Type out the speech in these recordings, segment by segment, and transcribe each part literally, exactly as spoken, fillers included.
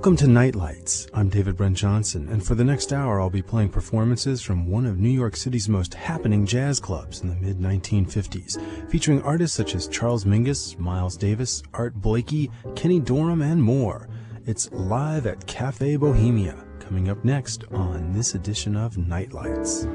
Welcome to Nightlights. I'm David Brent Johnson, and for the next hour I'll be playing performances from one of New York City's most happening jazz clubs in the mid nineteen fifties, featuring artists such as Charles Mingus, Miles Davis, Art Blakey, Kenny Dorham, and more. It's live at Cafe Bohemia, coming up next on this edition of Nightlights.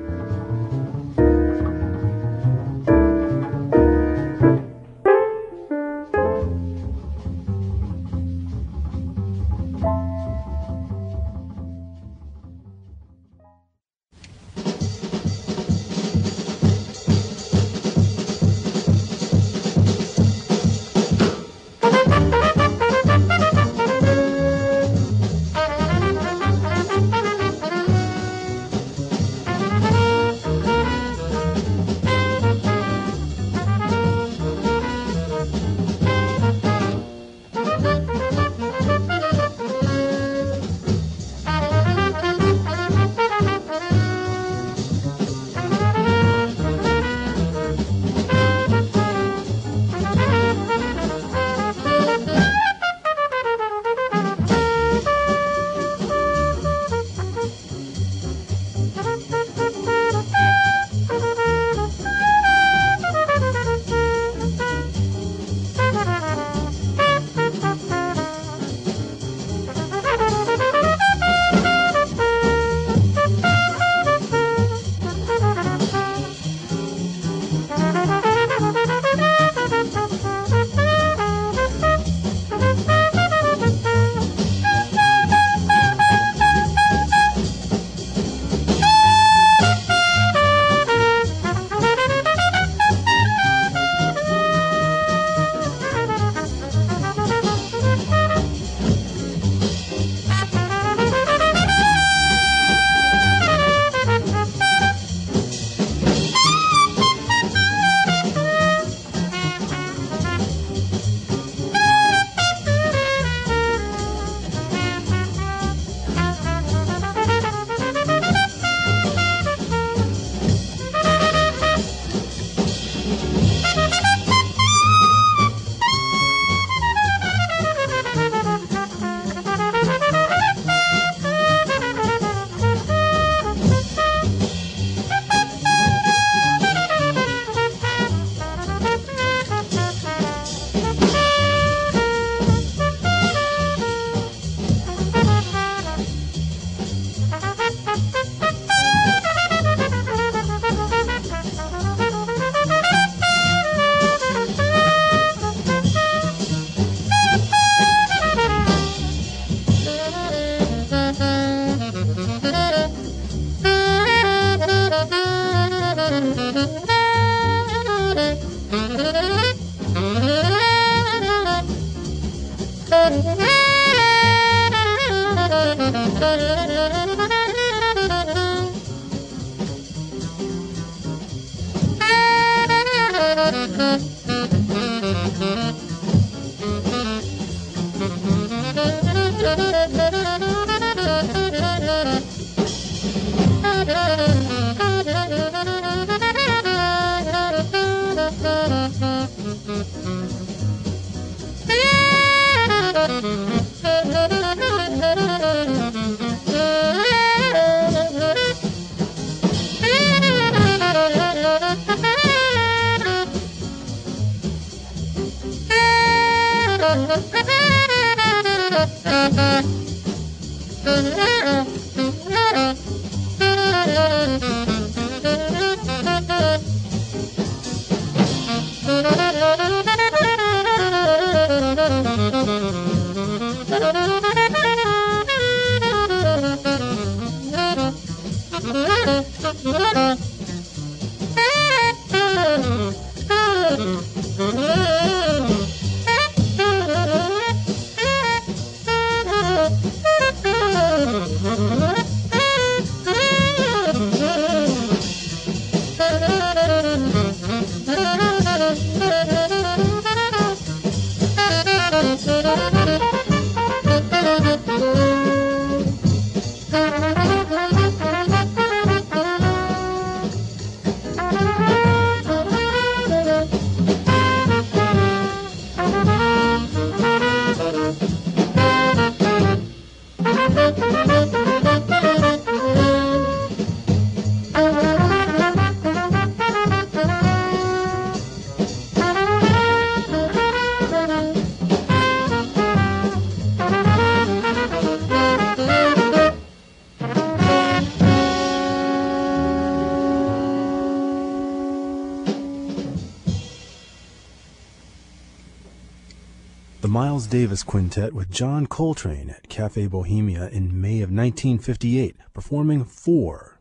the Miles Davis Quintet with John Coltrane at Café Bohemia in May of nineteen fifty-eight, performing Four.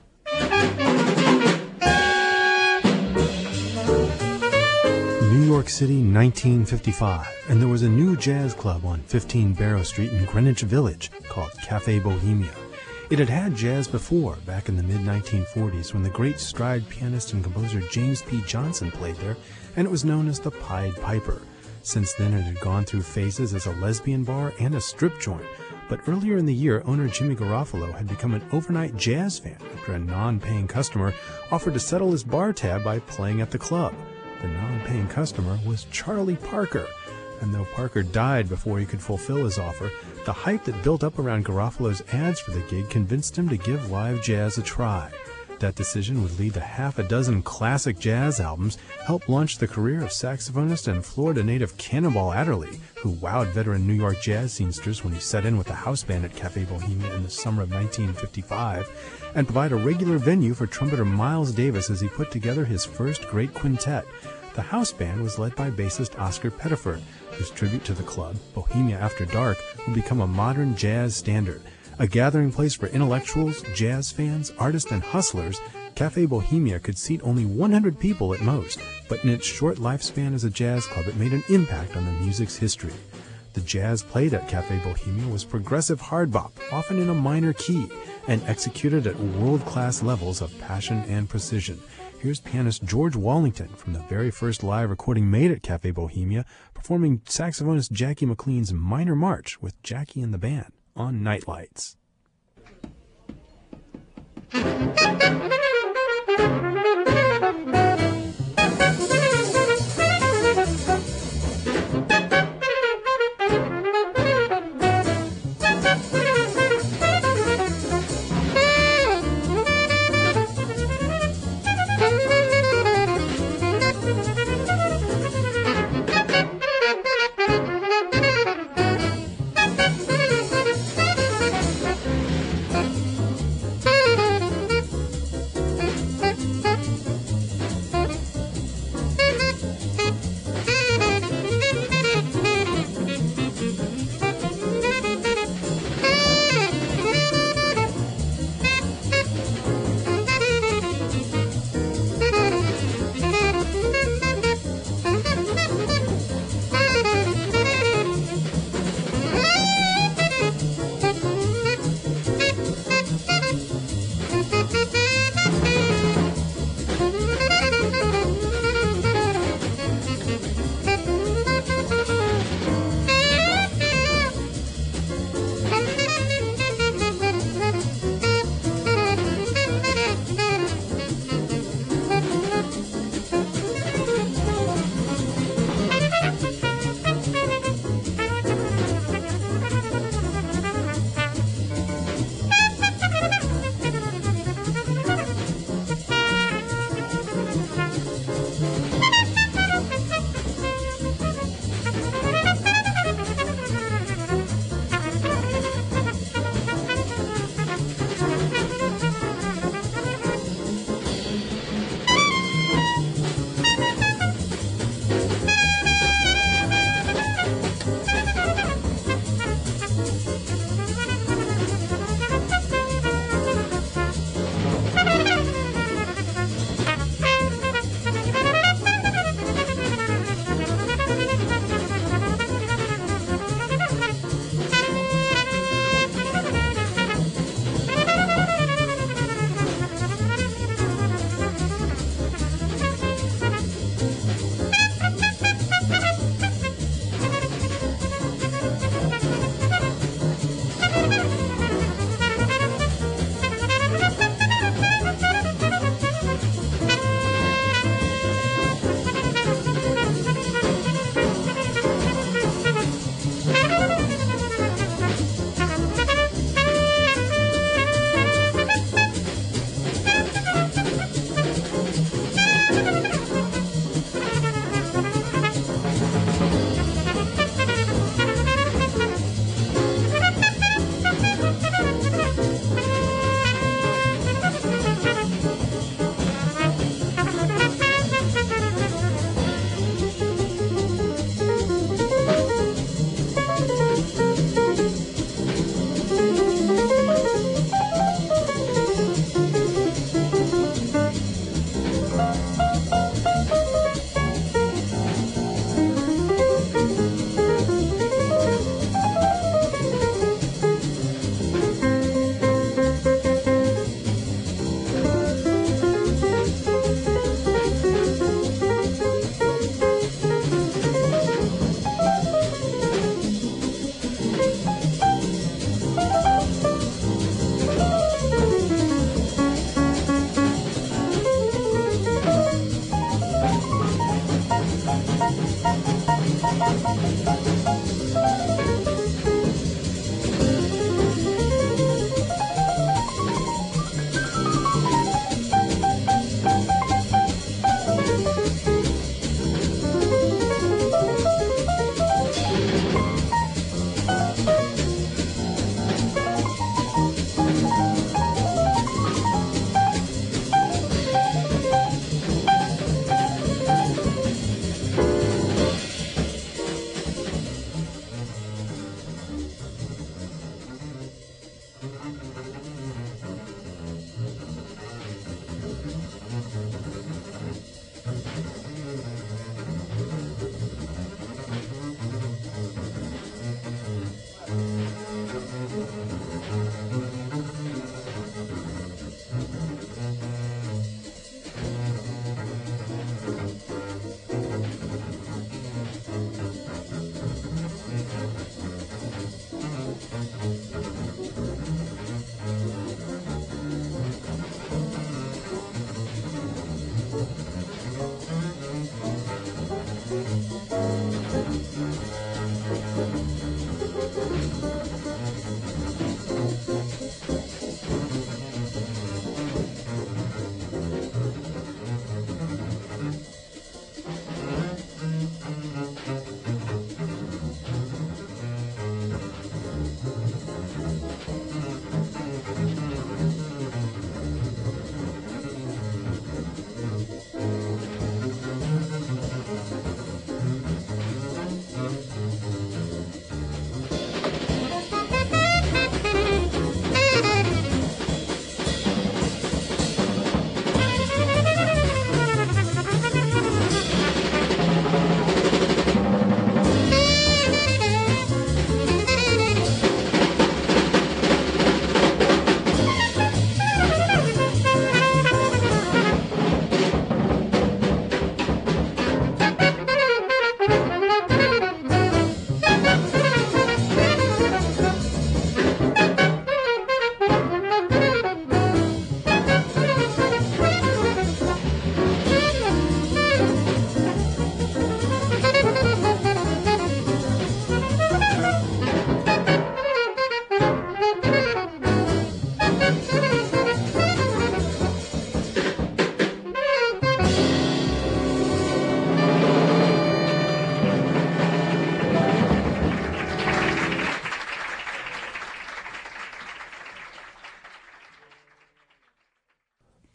New York City, nineteen fifty-five, and there was a new jazz club on fifteen Barrow Street in Greenwich Village called Café Bohemia. It had had jazz before, back in the mid nineteen forties, when the great stride pianist and composer James P. Johnson played there, and it was known as the Pied Piper. Since then, it had gone through phases as a lesbian bar and a strip joint. But earlier in the year, owner Jimmy Garofalo had become an overnight jazz fan after a non-paying customer offered to settle his bar tab by playing at the club. The non-paying customer was Charlie Parker. And though Parker died before he could fulfill his offer, the hype that built up around Garofalo's ads for the gig convinced him to give live jazz a try. That decision would lead to half a dozen classic jazz albums, help launch the career of saxophonist and Florida native Cannonball Adderley, who wowed veteran New York jazz scenesters when he set in with the house band at Café Bohemia in the summer of nineteen fifty-five, and provide a regular venue for trumpeter Miles Davis as he put together his first great quintet. The house band was led by bassist Oscar Pettiford, whose tribute to the club, Bohemia After Dark, would become a modern jazz standard. A gathering place for intellectuals, jazz fans, artists, and hustlers, Café Bohemia could seat only one hundred people at most, but in its short lifespan as a jazz club, it made an impact on the music's history. The jazz played at Café Bohemia was progressive hard bop, often in a minor key, and executed at world-class levels of passion and precision. Here's pianist George Wallington from the very first live recording made at Café Bohemia, performing saxophonist Jackie McLean's Minor March with Jackie and the band on Nightlights.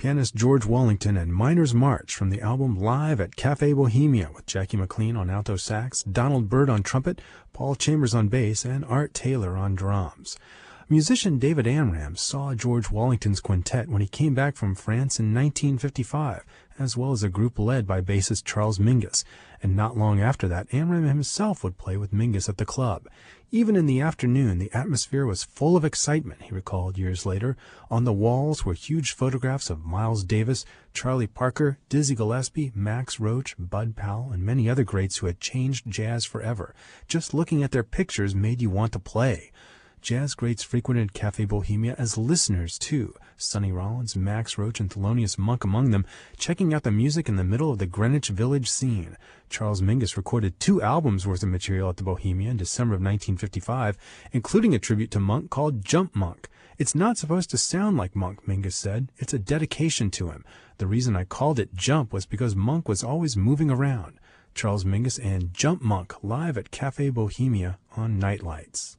Pianist George Wallington and Miner's March from the album Live at Cafe Bohemia with Jackie McLean on alto sax, Donald Byrd on trumpet, Paul Chambers on bass, and Art Taylor on drums. Musician David Amram saw George Wallington's quintet when he came back from France in nineteen fifty-five, as well as a group led by bassist Charles Mingus, and not long after that, Amram himself would play with Mingus at the club. Even in the afternoon, the atmosphere was full of excitement, he recalled years later. On the walls were huge photographs of Miles Davis, Charlie Parker, Dizzy Gillespie, Max Roach, Bud Powell, and many other greats who had changed jazz forever. Just looking at their pictures made you want to play. Jazz greats frequented Cafe Bohemia as listeners, too, Sonny Rollins, Max Roach, and Thelonious Monk among them, checking out the music in the middle of the Greenwich Village scene. Charles Mingus recorded two albums worth of material at the Bohemia in December of nineteen fifty-five, including a tribute to Monk called Jump Monk. "It's not supposed to sound like Monk," Mingus said. "It's a dedication to him. The reason I called it Jump was because Monk was always moving around." Charles Mingus and Jump Monk live at Cafe Bohemia on Nightlights.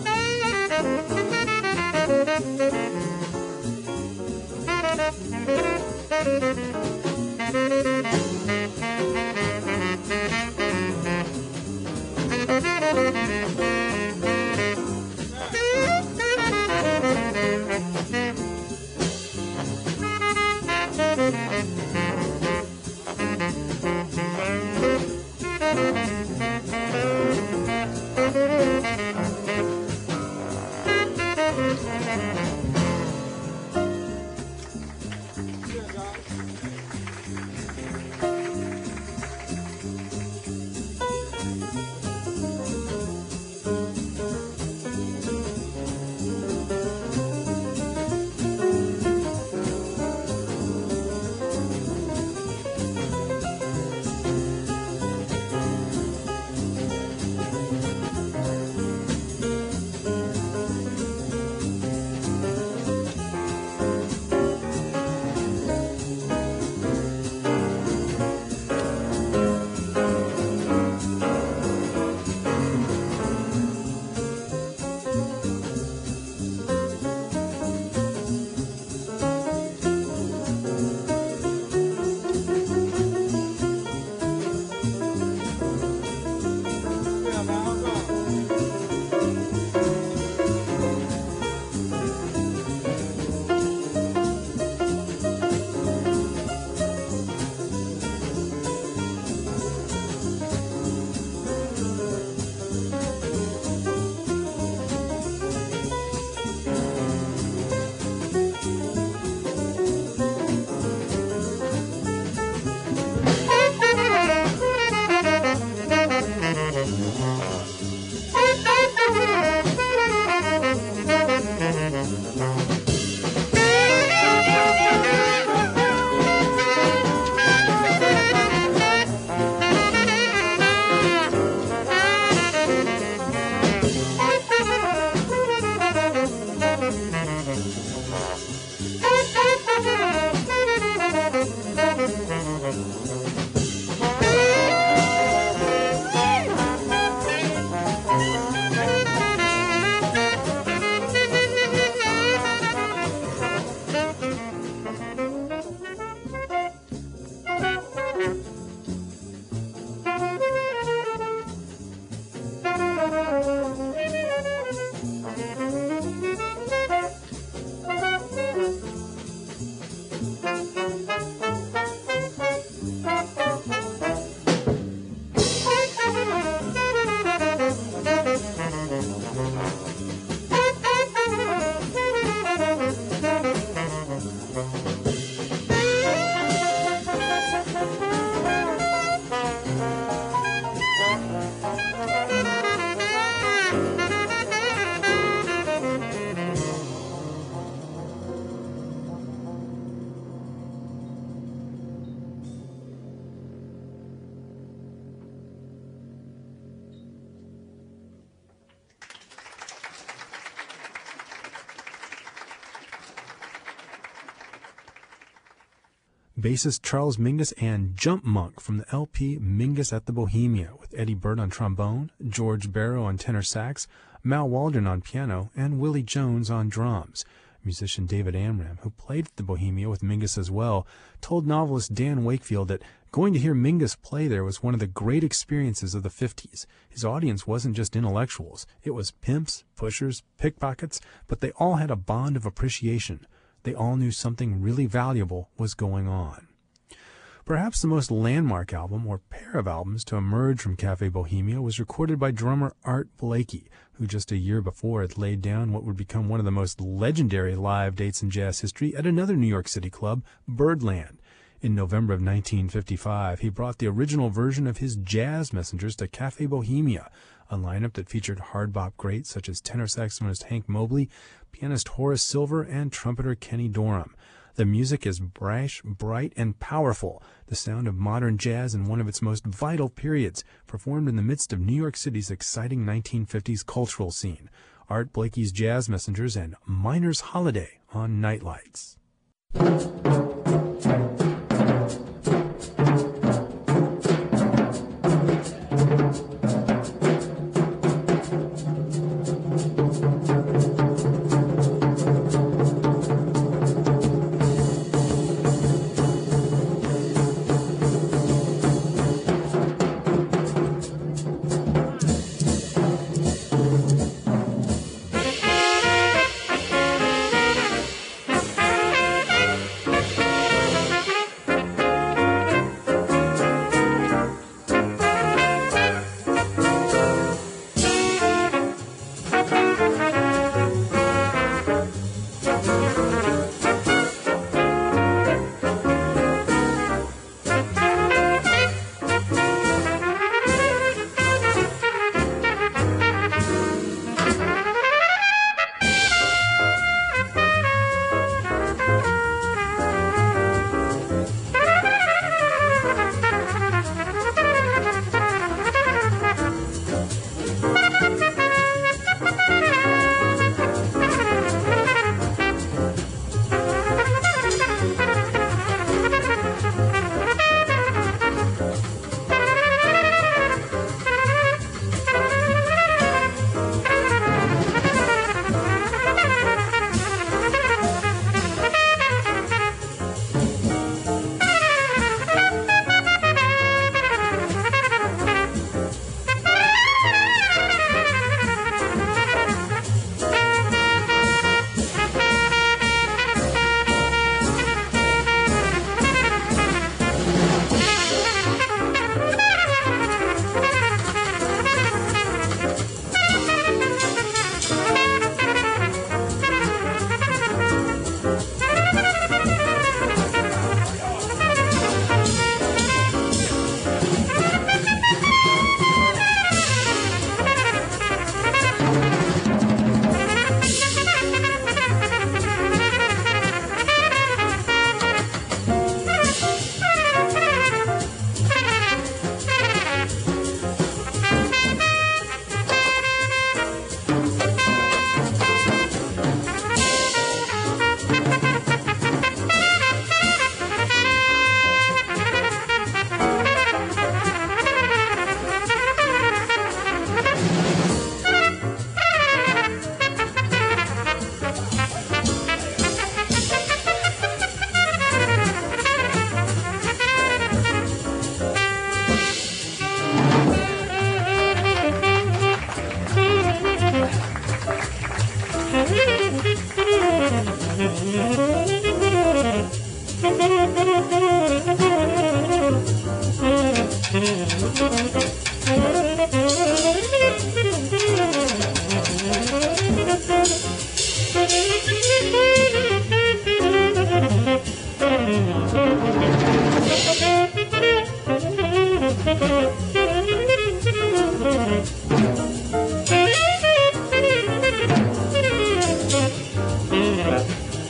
Thank you. Bassist Charles Mingus and Jump Monk from the L P Mingus at the Bohemia, with Eddie Byrd on trombone, George Barrow on tenor sax, Mal Waldron on piano, and Willie Jones on drums. Musician David Amram, who played at the Bohemia with Mingus as well, told novelist Dan Wakefield that going to hear Mingus play there was one of the great experiences of the fifties. His audience wasn't just intellectuals. It was pimps, pushers, pickpockets, but they all had a bond of appreciation. They all knew something really valuable was going on. Perhaps the most landmark album, or pair of albums, to emerge from Cafe Bohemia was recorded by drummer Art Blakey, who just a year before had laid down what would become one of the most legendary live dates in jazz history at another New York City club, Birdland. In November of nineteen fifty-five, he brought the original version of his Jazz Messengers to Cafe Bohemia, a lineup that featured hard bop greats such as tenor saxophonist Hank Mobley, pianist Horace Silver, and trumpeter Kenny Dorham. The music is brash, bright, and powerful, the sound of modern jazz in one of its most vital periods, performed in the midst of New York City's exciting nineteen fifties cultural scene. Art Blakey's Jazz Messengers and Miner's Holiday on Nightlights.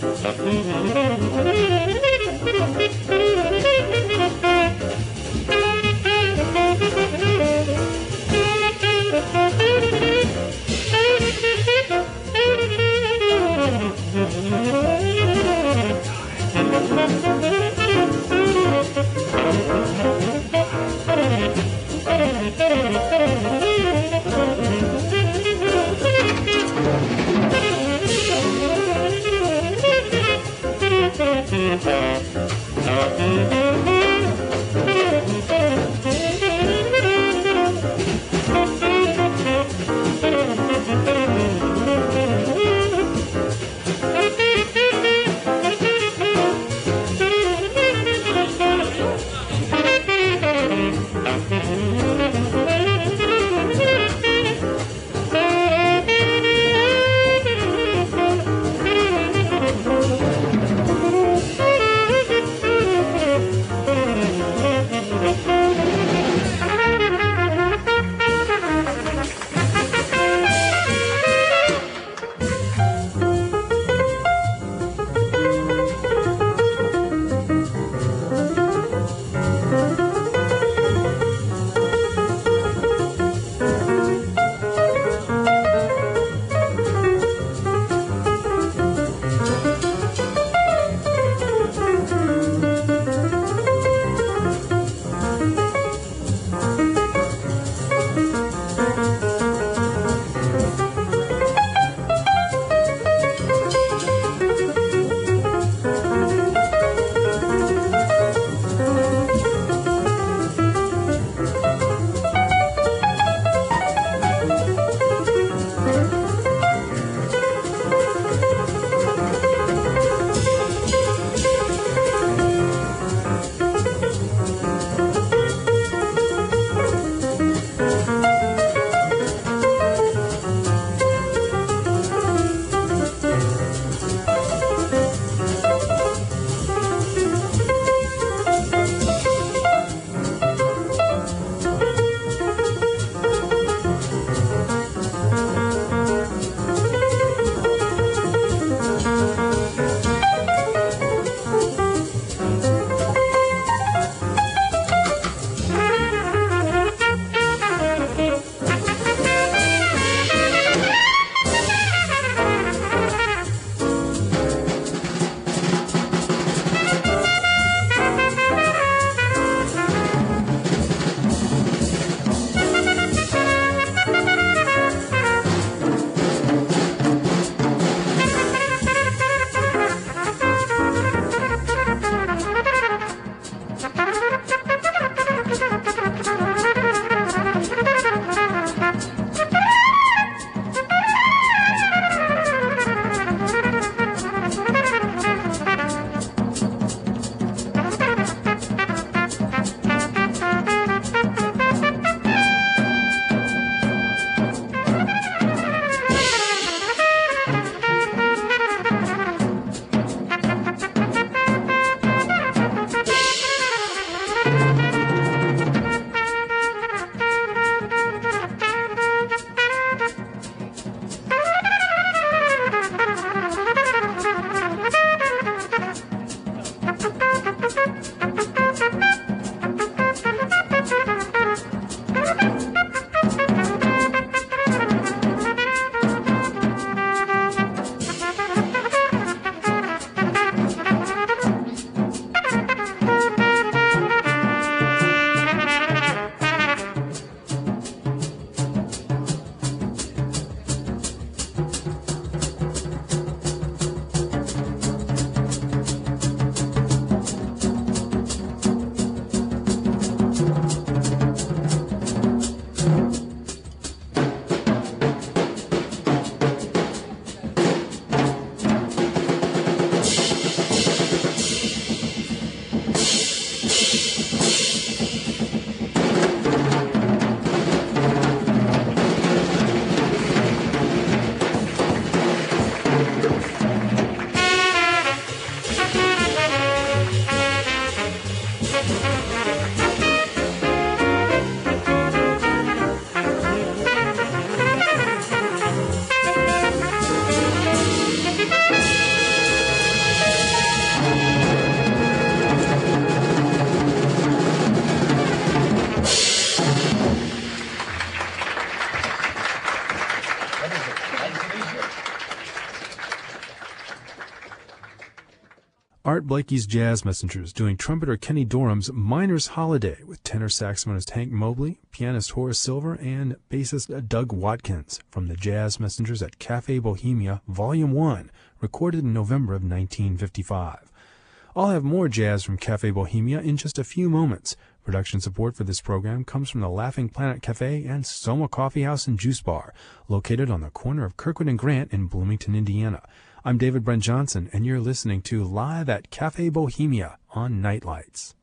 Thank you. Art Blakey's Jazz Messengers doing trumpeter Kenny Dorham's Miner's Holiday with tenor saxophonist Hank Mobley, pianist Horace Silver, and bassist Doug Watkins from the Jazz Messengers at Cafe Bohemia Volume one, recorded in November of nineteen fifty-five. I'll have more jazz from Cafe Bohemia in just a few moments. Production support for this program comes from the Laughing Planet Cafe and Soma Coffee House and Juice Bar, located on the corner of Kirkwood and Grant in Bloomington, Indiana. I'm David Brent Johnson, and you're listening to Live at Cafe Bohemia on Nightlights.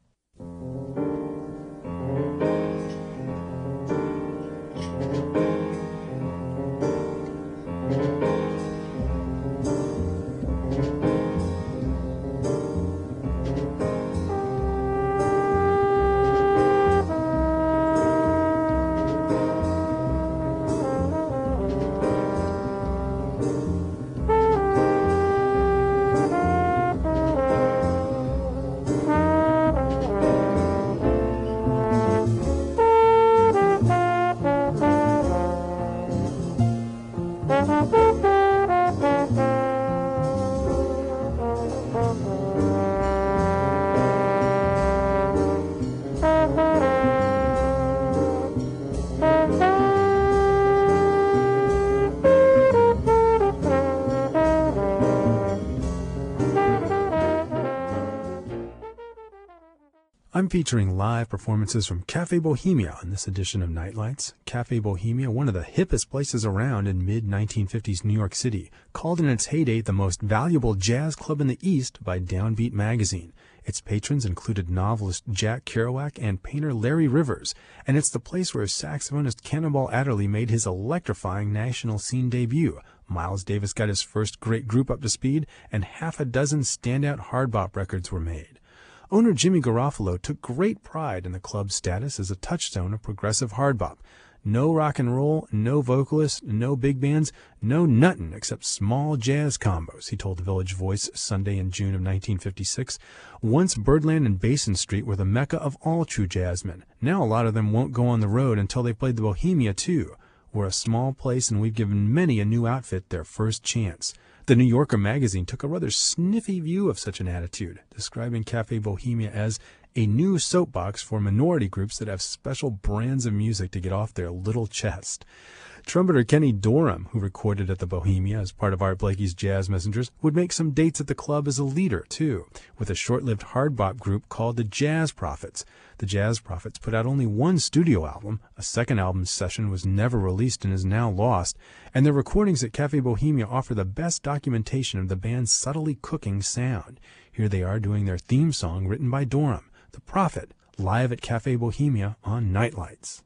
I'm featuring live performances from Cafe Bohemia on this edition of Nightlights. Cafe Bohemia, one of the hippest places around in mid nineteen fifties New York City, called in its heyday the most valuable jazz club in the East by Downbeat magazine. Its patrons included novelist Jack Kerouac and painter Larry Rivers, and it's the place where saxophonist Cannonball Adderley made his electrifying national scene debut. Miles Davis got his first great group up to speed, and half a dozen standout hard bop records were made. Owner Jimmy Garofalo took great pride in the club's status as a touchstone of progressive hard bop. No rock and roll, no vocalists, no big bands, no nuttin' except small jazz combos, he told the Village Voice Sunday in June of nineteen fifty-six. Once Birdland and Basin Street were the mecca of all true jazzmen. Now a lot of them won't go on the road until they played the Bohemia too. We're a small place and we've given many a new outfit their first chance. The New Yorker magazine took a rather sniffy view of such an attitude, describing Cafe Bohemia as a new soapbox for minority groups that have special brands of music to get off their little chest. Trumpeter Kenny Dorham, who recorded at the Bohemia as part of Art Blakey's Jazz Messengers, would make some dates at the club as a leader, too, with a short-lived hard bop group called the Jazz Prophets. The Jazz Prophets put out only one studio album. A second album session was never released and is now lost, and their recordings at Cafe Bohemia offer the best documentation of the band's subtly cooking sound. Here they are doing their theme song written by Dorham, The Prophet, live at Cafe Bohemia on Nightlights.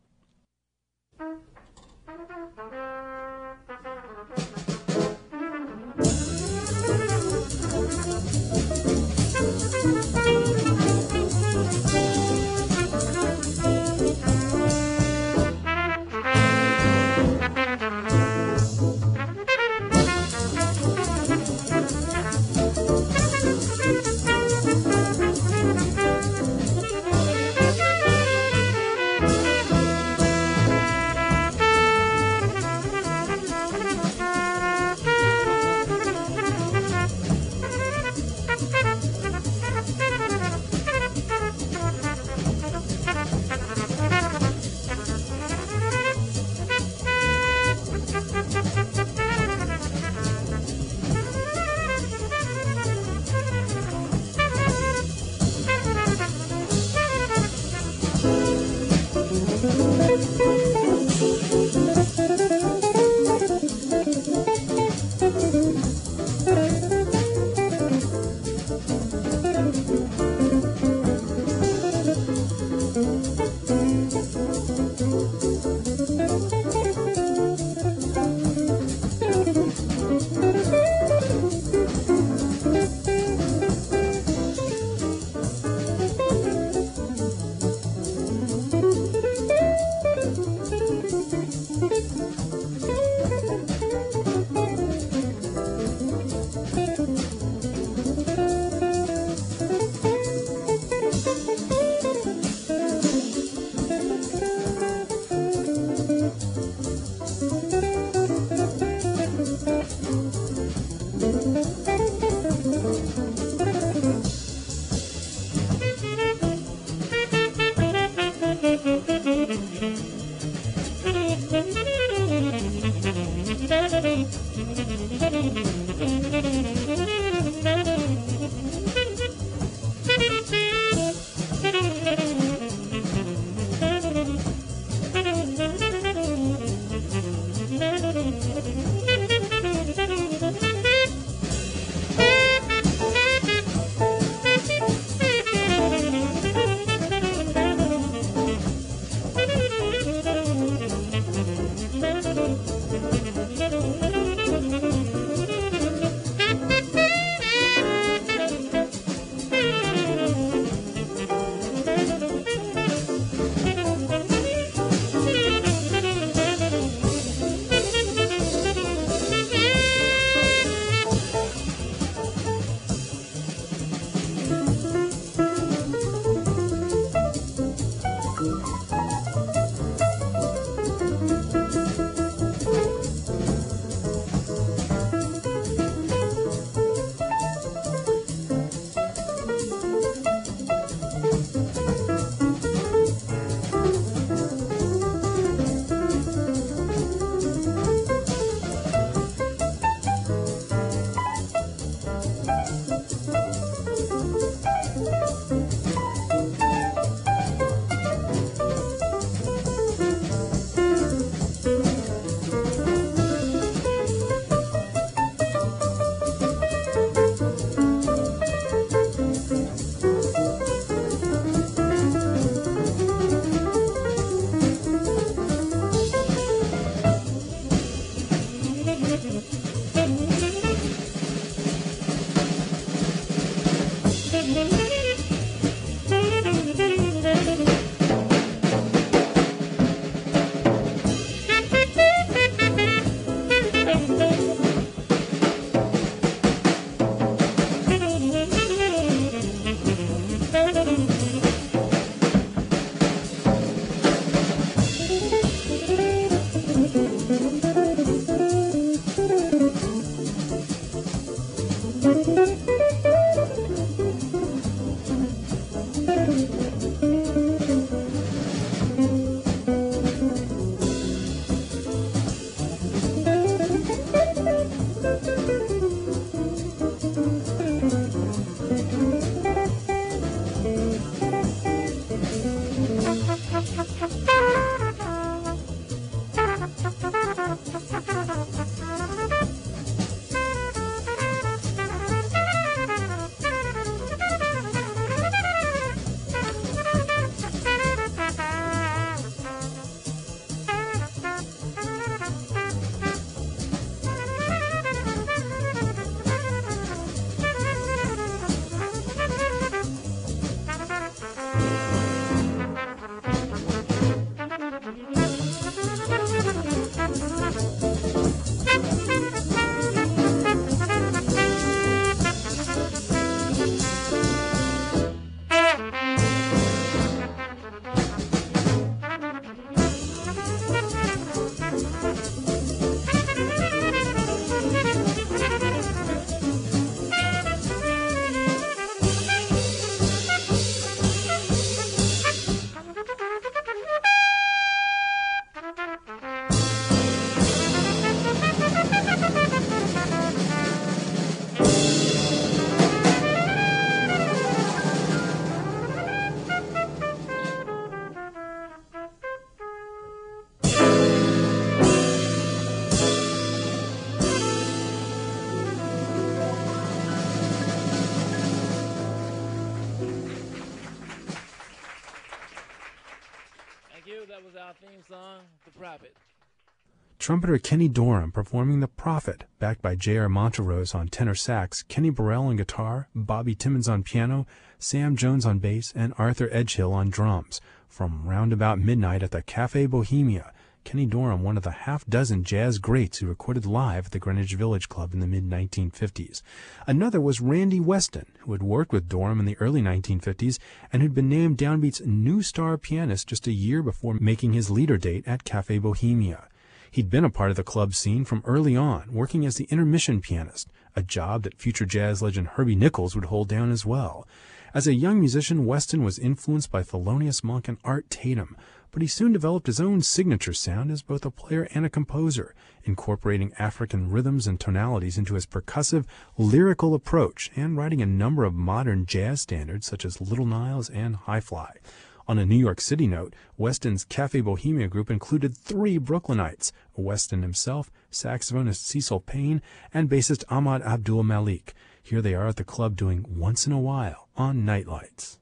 That was our theme song, The Prophet. Trumpeter Kenny Dorham performing The Prophet, backed by J R Montrose on tenor sax, Kenny Burrell on guitar, Bobby Timmons on piano, Sam Jones on bass, and Arthur Edgehill on drums, from round about midnight at the Café Bohemia. Kenny Dorham, one of the half-dozen jazz greats who recorded live at the Greenwich Village Club in the mid nineteen fifties. Another was Randy Weston, who had worked with Dorham in the early nineteen fifties and who'd been named Downbeat's new star pianist just a year before making his leader date at Café Bohemia. He'd been a part of the club scene from early on, working as the intermission pianist, a job that future jazz legend Herbie Nichols would hold down as well. As a young musician, Weston was influenced by Thelonious Monk and Art Tatum, but he soon developed his own signature sound as both a player and a composer, incorporating African rhythms and tonalities into his percussive, lyrical approach, and writing a number of modern jazz standards such as Little Niles and High Fly. On a New York City note, Weston's Café Bohemia group included three Brooklynites, Weston himself, saxophonist Cecil Payne, and bassist Ahmad Abdul Malik. Here they are at the club doing Once in a While on Nightlights.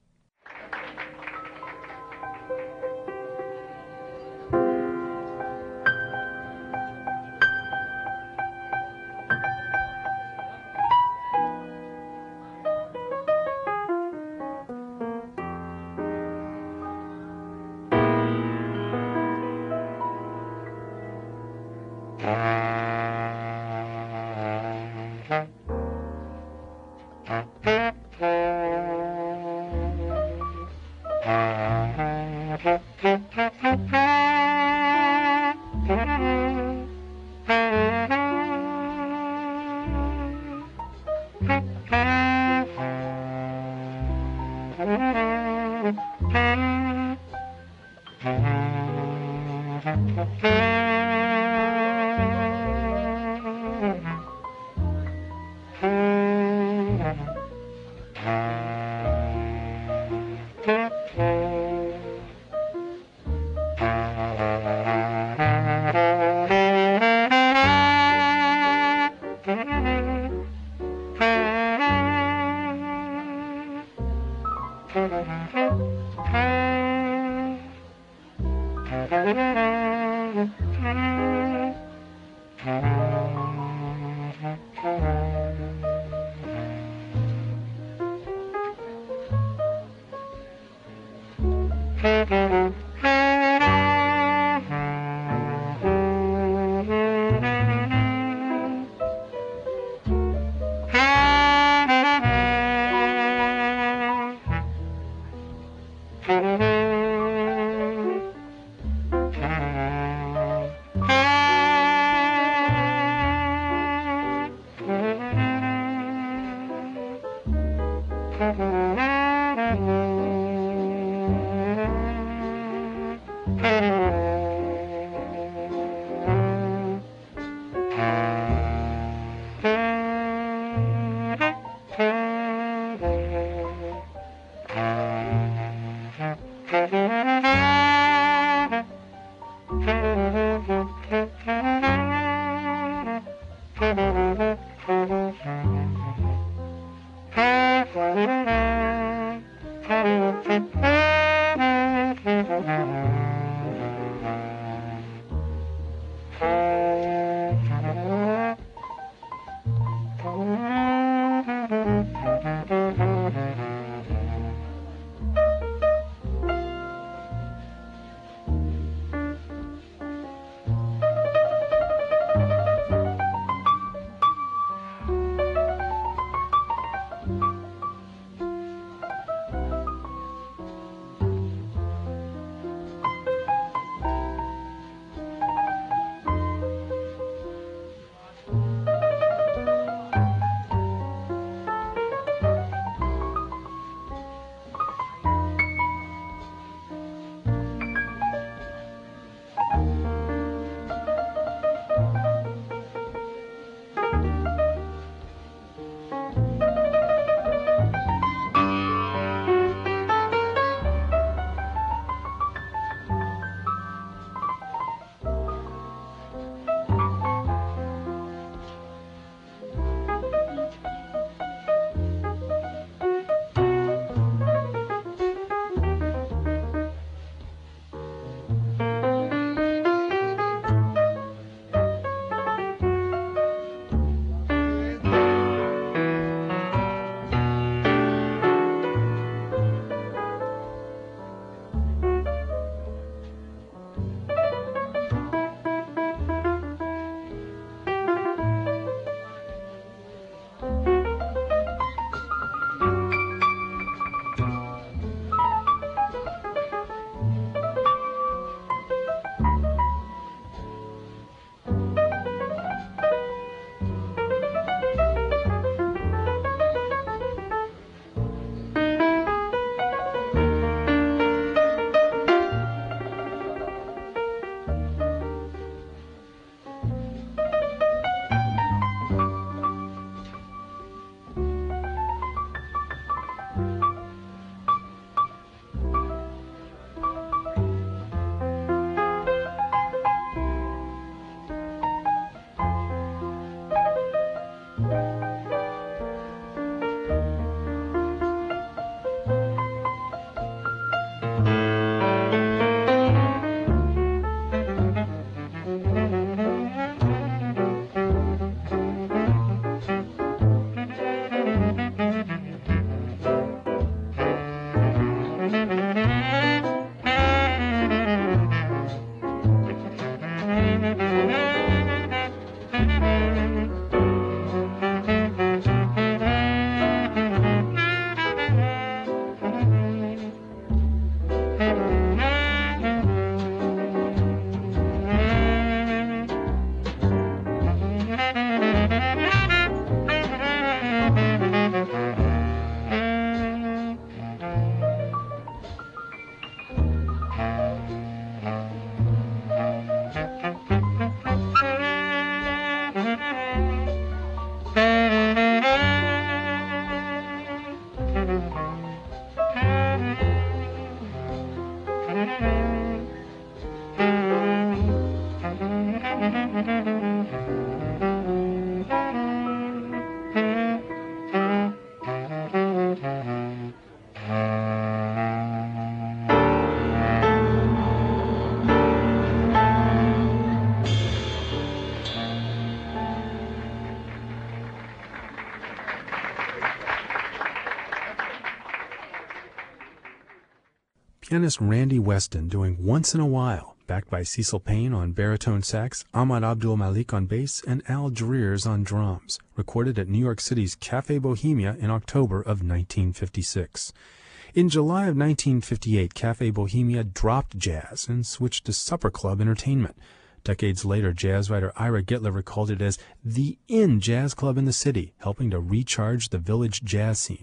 Pianist Randy Weston doing Once in a While, backed by Cecil Payne on baritone sax, Ahmad Abdul Malik on bass, and Al Dreers on drums, recorded at New York City's Café Bohemia in October of nineteen fifty-six. In July of nineteen fifty-eight, Café Bohemia dropped jazz and switched to supper club entertainment. Decades later, jazz writer Ira Gitler recalled it as the in jazz club in the city, helping to recharge the village jazz scene.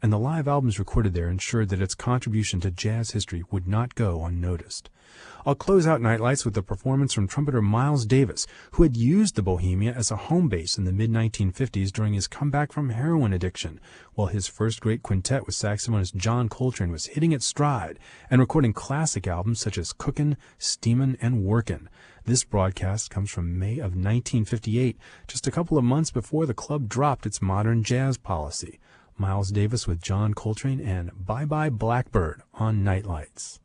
and the live albums recorded there ensured that its contribution to jazz history would not go unnoticed. I'll close out Nightlights with a performance from trumpeter Miles Davis, who had used the Bohemia as a home base in the mid nineteen fifties during his comeback from heroin addiction, while his first great quintet with saxophonist John Coltrane was hitting its stride and recording classic albums such as Cookin', Steamin', and Workin'. This broadcast comes from May of nineteen fifty-eight, just a couple of months before the club dropped its modern jazz policy. Miles Davis with John Coltrane and Bye Bye Blackbird on Nightlights.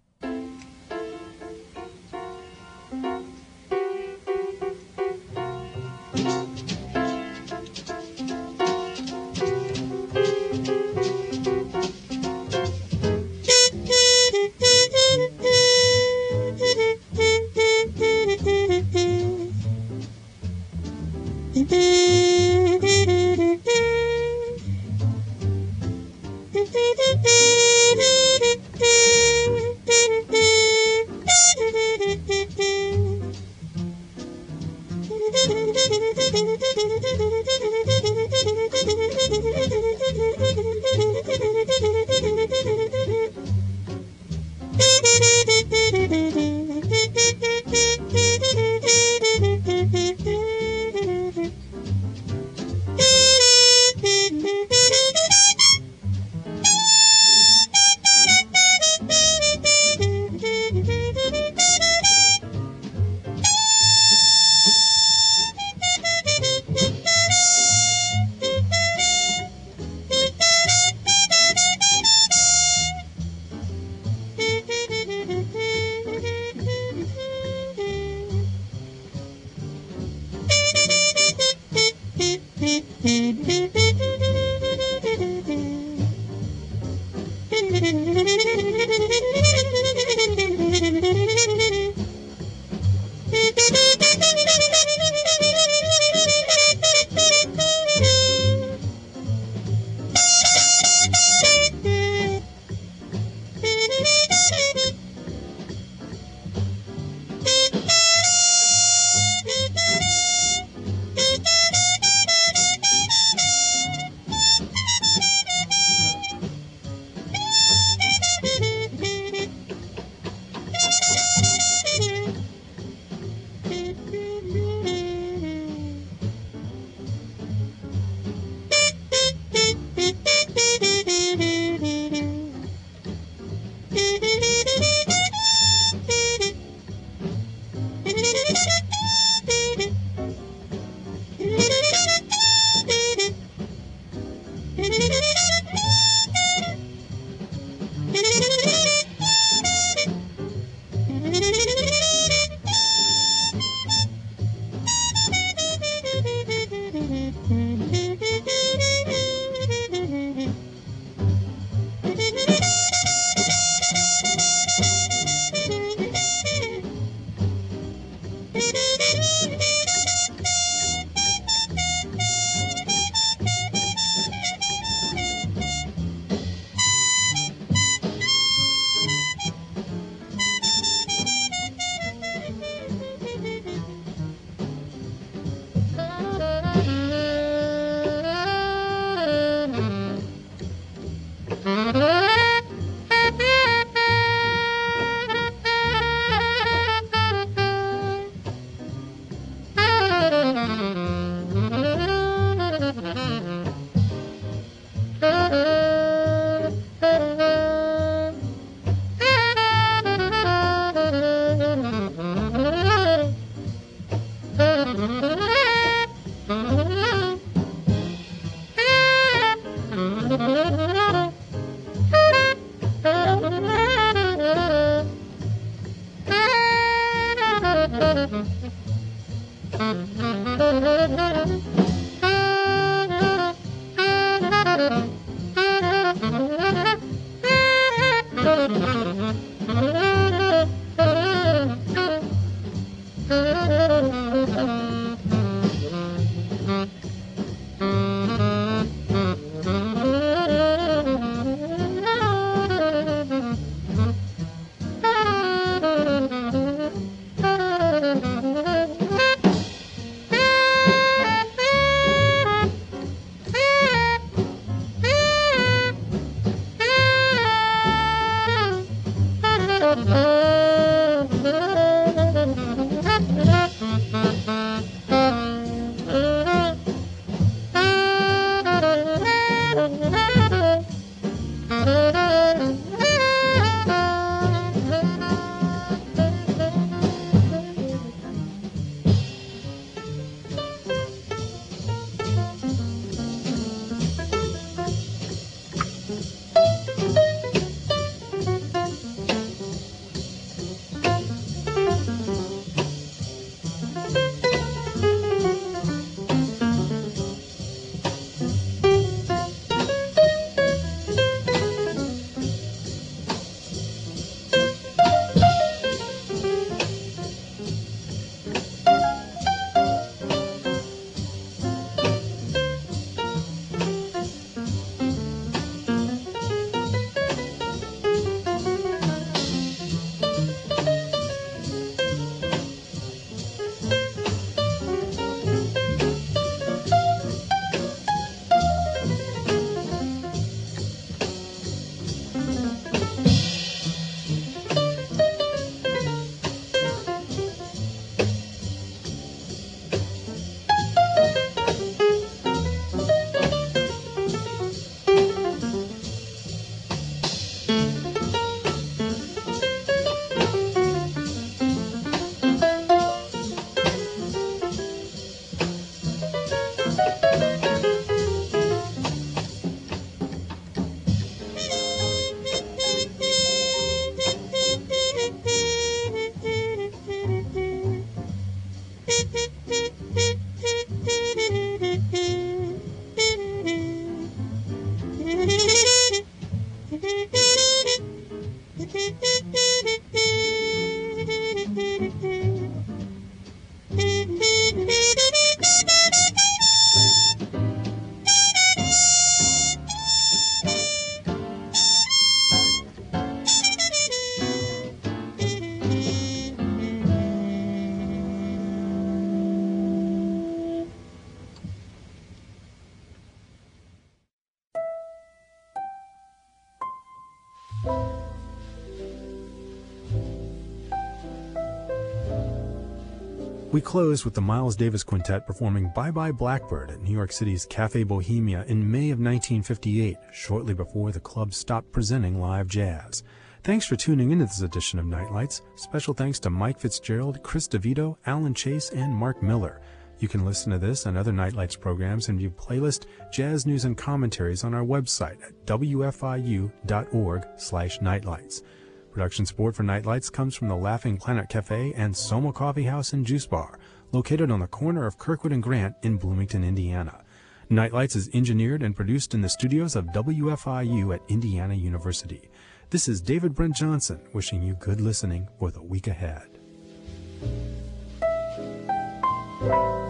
We closed with the Miles Davis Quintet performing Bye Bye Blackbird at New York City's Café Bohemia in May of nineteen fifty-eight, shortly before the club stopped presenting live jazz. Thanks for tuning into this edition of Nightlights. Special thanks to Mike Fitzgerald, Chris DeVito, Alan Chase, and Mark Miller. You can listen to this and other Nightlights programs and view playlist, jazz news, and commentaries on our website at w f i u dot org slash nightlights. Production support for Nightlights comes from the Laughing Planet Cafe and Soma Coffee House and Juice Bar, located on the corner of Kirkwood and Grant in Bloomington, Indiana. Nightlights is engineered and produced in the studios of W F I U at Indiana University. This is David Brent Johnson wishing you good listening for the week ahead.